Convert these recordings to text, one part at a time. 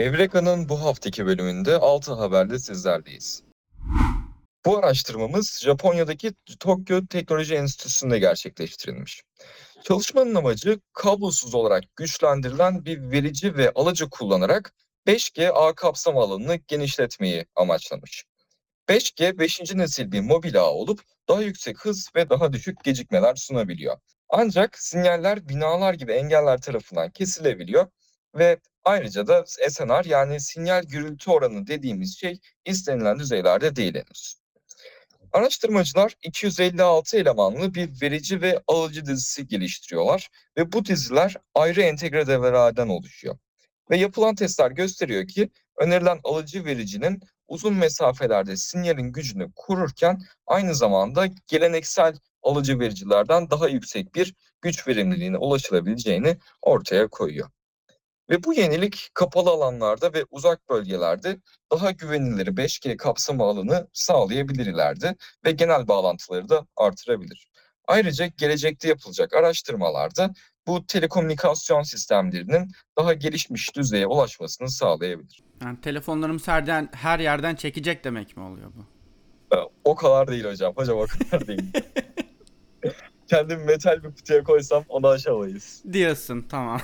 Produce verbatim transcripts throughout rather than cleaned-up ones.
Evreka'nın bu haftaki bölümünde altı haberle sizlerleyiz. Bu araştırmamız Japonya'daki Tokyo Teknoloji Enstitüsü'nde gerçekleştirilmiş. Çalışmanın amacı kablosuz olarak güçlendirilen bir verici ve alıcı kullanarak beş G ağ kapsam alanını genişletmeyi amaçlamış. beş G beşinci nesil bir mobil ağ olup daha yüksek hız ve daha düşük gecikmeler sunabiliyor. Ancak sinyaller binalar gibi engeller tarafından kesilebiliyor ve ayrıca da S N R yani sinyal gürültü oranı dediğimiz şey istenilen düzeylerde değil henüz. Araştırmacılar iki yüz elli altı elemanlı bir verici ve alıcı dizisi geliştiriyorlar ve bu diziler ayrı entegre devrelerden oluşuyor. Ve yapılan testler gösteriyor ki önerilen alıcı vericinin uzun mesafelerde sinyalin gücünü korurken aynı zamanda geleneksel alıcı vericilerden daha yüksek bir güç verimliliğine ulaşılabileceğini ortaya koyuyor. Ve bu yenilik kapalı alanlarda ve uzak bölgelerde daha güvenilir beş G kapsam alanı sağlayabilir ileride ve genel bağlantıları da artırabilir. Ayrıca gelecekte yapılacak araştırmalarda bu telekomünikasyon sistemlerinin daha gelişmiş düzeye ulaşmasını sağlayabilir. Yani telefonlarımız herden, her yerden çekecek demek mi oluyor bu? Ee, O kadar değil hocam. Hocam o kadar değil. Kendimi metal bir kutuya koysam onu aşamayız. Diyorsun, tamam.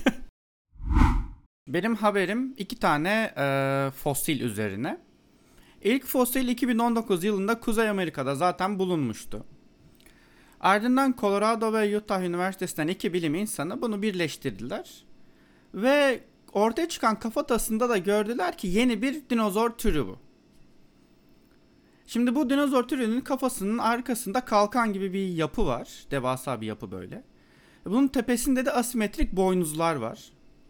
Benim haberim iki tane e, fosil üzerine. İlk fosil iki bin on dokuz yılında Kuzey Amerika'da zaten bulunmuştu. Ardından Colorado ve Utah Üniversitesi'nden iki bilim insanı bunu birleştirdiler. Ve ortaya çıkan kafatasında da gördüler ki yeni bir dinozor türü bu. Şimdi bu dinozor türünün kafasının arkasında kalkan gibi bir yapı var. Devasa bir yapı böyle. Bunun tepesinde de asimetrik boynuzlar var.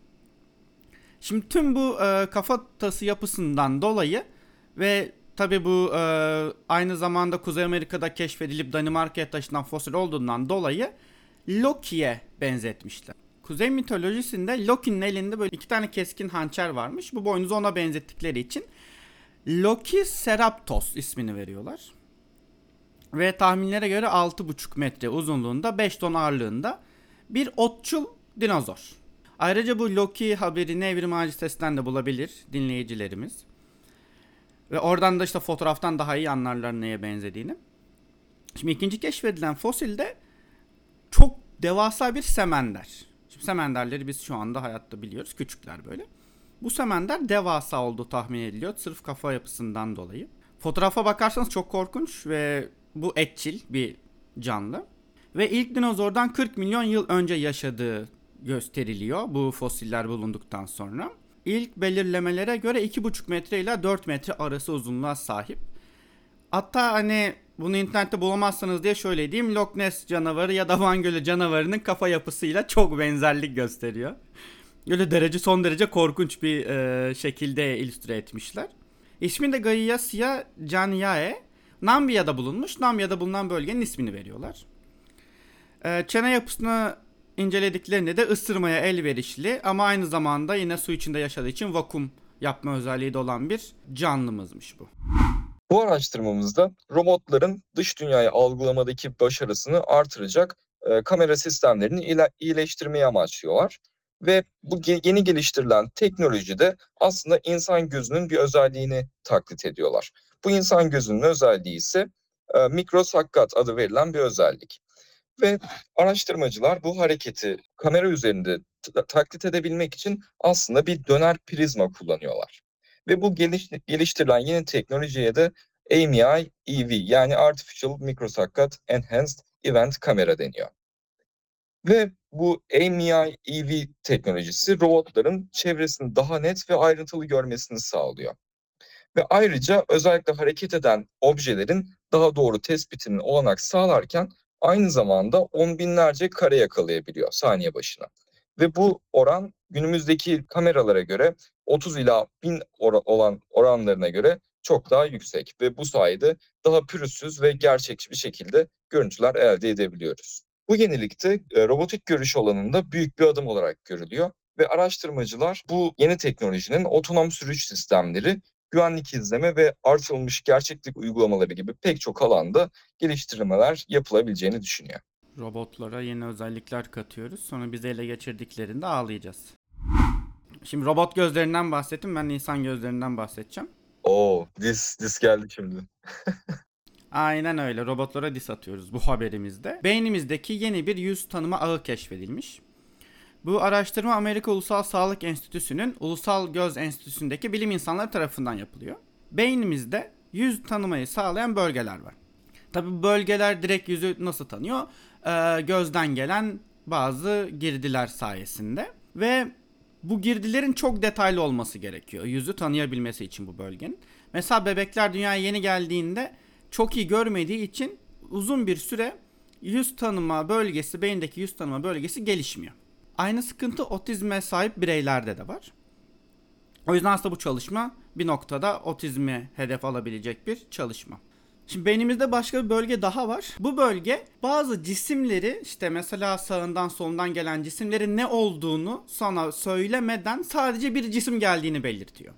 Şimdi tüm bu e, kafatası yapısından dolayı ve tabi bu e, aynı zamanda Kuzey Amerika'da keşfedilip Danimarka'ya taşınan fosil olduğundan dolayı Loki'ye benzetmişler. Kuzey mitolojisinde Loki'nin elinde böyle iki tane keskin hançer varmış. Bu boynuzu ona benzettikleri için Loki Seraptos ismini veriyorlar. Ve tahminlere göre altı buçuk metre uzunluğunda, beş ton ağırlığında bir otçul dinozor. Ayrıca bu Loki haberini Evrim Ağacı sitesinden de bulabilir dinleyicilerimiz. Ve oradan da işte fotoğraftan daha iyi anlarlar neye benzediğini. Şimdi ikinci keşfedilen fosilde çok devasa bir semender. Şimdi semenderleri biz şu anda hayatta biliyoruz. Küçükler böyle. Bu semender devasa olduğu tahmin ediliyor. Sırf kafa yapısından dolayı. Fotoğrafa bakarsanız çok korkunç ve bu etçil bir canlı. Ve ilk dinozordan kırk milyon yıl önce yaşadığı gösteriliyor bu fosiller bulunduktan sonra. İlk belirlemelere göre iki buçuk metre ile dört metre arası uzunluğa sahip. Hatta hani bunu internette bulamazsanız diye şöyle diyeyim. Loch Ness canavarı ya da Van Gölü canavarının kafa yapısıyla çok benzerlik gösteriyor. Öyle derece son derece korkunç bir e, şekilde illüstre etmişler. İsmi de Gaiasia Janiae. Namibya'da bulunmuş. Namibya'da bulunan bölgenin ismini veriyorlar. E, çene yapısını incelediklerinde de ısırmaya elverişli ama aynı zamanda yine su içinde yaşadığı için vakum yapma özelliği de olan bir canlımızmış bu. Bu araştırmamızda robotların dış dünyayı algılamadaki başarısını artıracak e, kamera sistemlerini ile, iyileştirmeyi amaçlıyorlar. Ve bu ge- yeni geliştirilen teknolojide aslında insan gözünün bir özelliğini taklit ediyorlar. Bu insan gözünün özelliği ise e, mikrosakkat adı verilen bir özellik. Ve araştırmacılar bu hareketi kamera üzerinde t- taklit edebilmek için aslında bir döner prizma kullanıyorlar. Ve bu geliş, geliştirilen yeni teknolojiye de A M I E V yani Artificial Microsakkat Enhanced Event Camera deniyor. Ve bu A M I E V teknolojisi robotların çevresini daha net ve ayrıntılı görmesini sağlıyor. Ve ayrıca özellikle hareket eden objelerin daha doğru tespitini olanak sağlarken aynı zamanda on binlerce kare yakalayabiliyor saniye başına. Ve bu oran günümüzdeki kameralara göre otuz ila bin or- olan oranlarına göre çok daha yüksek. Ve bu sayede daha pürüzsüz ve gerçekçi bir şekilde görüntüler elde edebiliyoruz. Bu yenilikte e, robotik görüş alanında büyük bir adım olarak görülüyor. Ve araştırmacılar bu yeni teknolojinin otonom sürüş sistemleri, güvenlik izleme ve artırılmış gerçeklik uygulamaları gibi pek çok alanda geliştirmeler yapılabileceğini düşünüyor. Robotlara yeni özellikler katıyoruz. Sonra bizi ele geçirdiklerinde ağlayacağız. Şimdi robot gözlerinden bahsettim. Ben de insan gözlerinden bahsedeceğim. Oo, dis dis geldi şimdi. Aynen öyle. Robotlara diss atıyoruz bu haberimizde. Beynimizdeki yeni bir yüz tanıma ağı keşfedilmiş. Bu araştırma Amerika Ulusal Sağlık Enstitüsü'nün Ulusal Göz Enstitüsü'ndeki bilim insanları tarafından yapılıyor. Beynimizde yüz tanımayı sağlayan bölgeler var. Tabi bu bölgeler direkt yüzü nasıl tanıyor? Ee, gözden gelen bazı girdiler sayesinde. Ve bu girdilerin çok detaylı olması gerekiyor. Yüzü tanıyabilmesi için bu bölgenin. Mesela bebekler dünyaya yeni geldiğinde çok iyi görmediği için uzun bir süre yüz tanıma bölgesi, beyindeki yüz tanıma bölgesi gelişmiyor. Aynı sıkıntı otizme sahip bireylerde de var. O yüzden aslında bu çalışma bir noktada otizmi hedef alabilecek bir çalışma. Şimdi beynimizde başka bir bölge daha var. Bu bölge bazı cisimleri, işte mesela sağından solundan gelen cisimlerin ne olduğunu sana söylemeden sadece bir cisim geldiğini belirtiyor.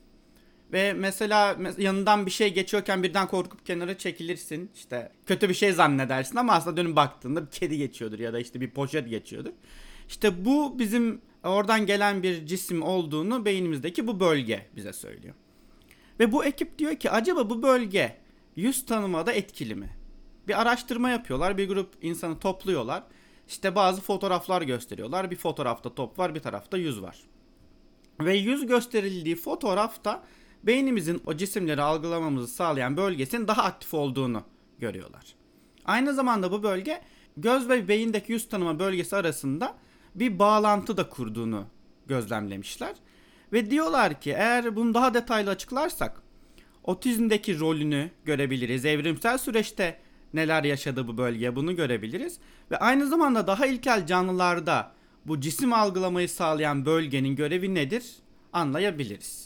Ve mesela yanından bir şey geçiyorken birden korkup kenara çekilirsin. İşte kötü bir şey zannedersin ama aslında dönüp baktığında bir kedi geçiyordur ya da işte bir poşet geçiyordur. İşte bu bizim oradan gelen bir cisim olduğunu beynimizdeki bu bölge bize söylüyor. Ve bu ekip diyor ki acaba bu bölge yüz tanımada etkili mi? Bir araştırma yapıyorlar, bir grup insanı topluyorlar. İşte bazı fotoğraflar gösteriyorlar. Bir fotoğrafta top var, bir tarafta yüz var. Ve yüz gösterildiği fotoğrafta beynimizin o cisimleri algılamamızı sağlayan bölgesinin daha aktif olduğunu görüyorlar. Aynı zamanda bu bölge göz ve beyindeki yüz tanıma bölgesi arasında bir bağlantı da kurduğunu gözlemlemişler. Ve diyorlar ki eğer bunu daha detaylı açıklarsak otizmdeki rolünü görebiliriz. Evrimsel süreçte neler yaşadı bu bölge bunu görebiliriz. Ve aynı zamanda daha ilkel canlılarda bu cisim algılamayı sağlayan bölgenin görevi nedir anlayabiliriz.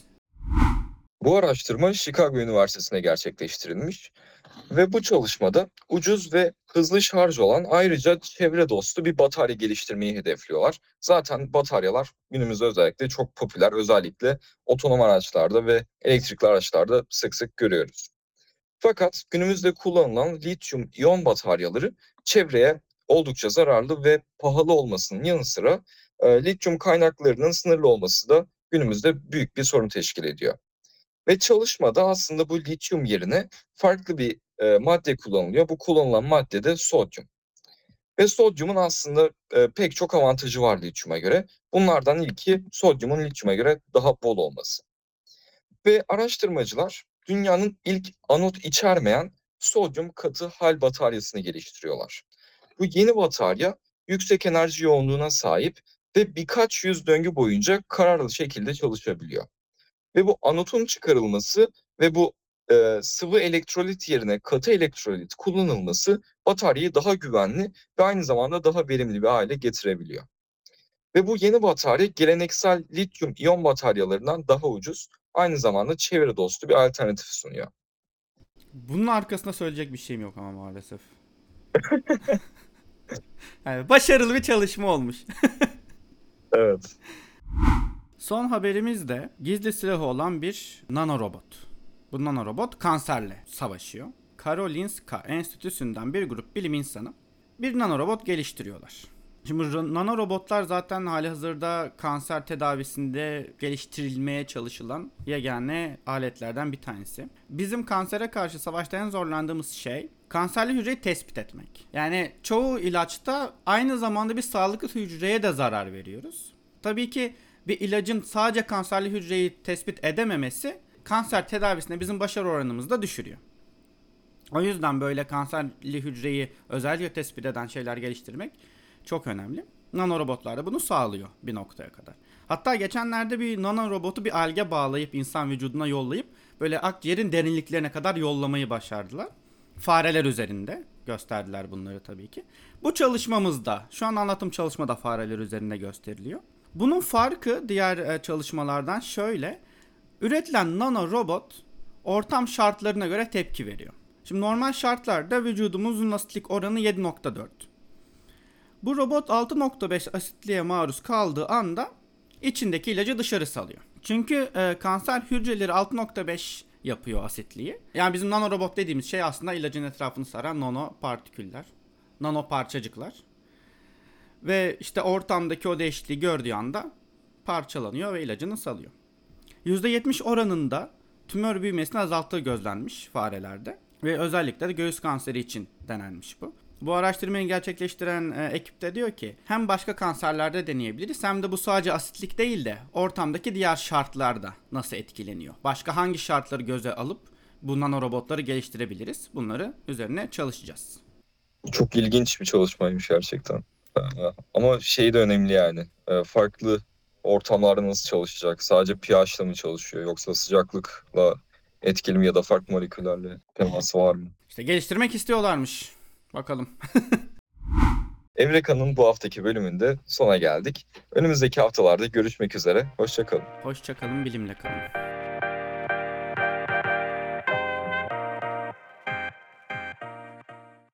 Bu araştırma Chicago Üniversitesi'nde gerçekleştirilmiş ve bu çalışmada ucuz ve hızlı şarj olan ayrıca çevre dostu bir batarya geliştirmeyi hedefliyorlar. Zaten bataryalar günümüzde özellikle çok popüler, özellikle otonom araçlarda ve elektrikli araçlarda sık sık görüyoruz. Fakat günümüzde kullanılan lityum iyon bataryaları çevreye oldukça zararlı ve pahalı olmasının yanı sıra e, lityum kaynaklarının sınırlı olması da günümüzde büyük bir sorun teşkil ediyor. Ve çalışmada aslında bu lityum yerine farklı bir e, madde kullanılıyor. Bu kullanılan madde de sodyum. Ve sodyumun aslında e, pek çok avantajı var lityuma göre. Bunlardan ilki sodyumun lityuma göre daha bol olması. Ve araştırmacılar dünyanın ilk anot içermeyen sodyum katı hal bataryasını geliştiriyorlar. Bu yeni batarya yüksek enerji yoğunluğuna sahip ve birkaç yüz döngü boyunca kararlı şekilde çalışabiliyor. Ve bu anotun çıkarılması ve bu e, sıvı elektrolit yerine katı elektrolit kullanılması bataryayı daha güvenli ve aynı zamanda daha verimli bir hale getirebiliyor. Ve bu yeni batarya geleneksel lityum iyon bataryalarından daha ucuz, aynı zamanda çevre dostu bir alternatif sunuyor. Bunun arkasında söyleyecek bir şeyim yok ama maalesef. Yani başarılı bir çalışma olmuş. Evet. Son haberimiz de gizli silahı olan bir nanorobot. Bu nanorobot kanserle savaşıyor. Karolinska Enstitüsü'nden bir grup bilim insanı bir nanorobot geliştiriyorlar. Şimdi nanorobotlar zaten hali hazırda kanser tedavisinde geliştirilmeye çalışılan yegane aletlerden bir tanesi. Bizim kansere karşı savaşta en zorlandığımız şey kanserli hücreyi tespit etmek. Yani çoğu ilaçta aynı zamanda bir sağlıklı hücreye de zarar veriyoruz. Tabii ki bir ilacın sadece kanserli hücreyi tespit edememesi kanser tedavisinde bizim başarı oranımızı da düşürüyor. O yüzden böyle kanserli hücreyi özellikle tespit eden şeyler geliştirmek çok önemli. Nanorobotlar da bunu sağlıyor bir noktaya kadar. Hatta geçenlerde bir nanorobotu bir alge bağlayıp insan vücuduna yollayıp böyle akciğerin derinliklerine kadar yollamayı başardılar. Fareler üzerinde gösterdiler bunları tabii ki. Bu çalışmamızda, şu an anlattığım çalışma da fareler üzerinde gösteriliyor. Bunun farkı diğer çalışmalardan şöyle. Üretilen nanorobot ortam şartlarına göre tepki veriyor. Şimdi normal şartlarda vücudumuzun asitlik oranı yedi nokta dört. Bu robot altı nokta beş asitliğe maruz kaldığı anda içindeki ilacı dışarı salıyor. Çünkü e, kanser hücreleri altı nokta beş yapıyor asitliği. Yani bizim nanorobot dediğimiz şey aslında ilacın etrafını saran nanopartiküller, nano parçacıklar. Ve işte ortamdaki o değişikliği gördüğü anda parçalanıyor ve ilacını salıyor. yüzde yetmiş oranında tümör büyümesini azalttığı gözlenmiş farelerde ve özellikle de göğüs kanseri için denenmiş bu. Bu araştırmayı gerçekleştiren e, ekip de diyor ki hem başka kanserlerde deneyebiliriz hem de bu sadece asitlik değil de ortamdaki diğer şartlarda nasıl etkileniyor. Başka hangi şartları göze alıp bu nanorobotları geliştirebiliriz? Bunları üzerine çalışacağız. Çok ilginç bir çalışmaymış gerçekten. Ee, Ama şey de önemli yani. Ee, Farklı ortamlarda nasıl çalışacak? Sadece pH'la mı çalışıyor? Yoksa sıcaklıkla etkili mi ya da farklı moleküllerle teması var mı? İşte geliştirmek istiyorlarmış. Bakalım. Evreka'nın bu haftaki bölümünde sona geldik. Önümüzdeki haftalarda görüşmek üzere. Hoşça kalın. Hoşça kalın, bilimle kalın.